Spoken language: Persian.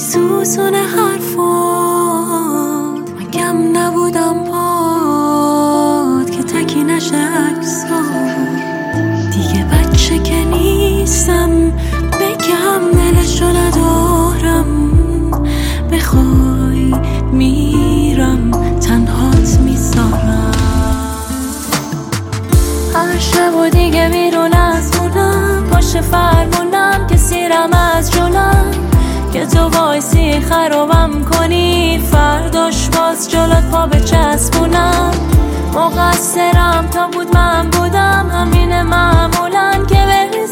سوزون حرفات، من کم نبودم پاد که تکی نشه عکسات. دیگه بچه که نیستم بگم دلشو ندارم، بخوای میرم تنهات میذارم. هر شب و دیگه بیرون از خونم، پشت فرمونم که سیرم از جونم، که تو وایسی خرابم کنی فرداش باز جلوت پا بچسبونم. مقصرم تا بود من بودم، همین معمولن که بریز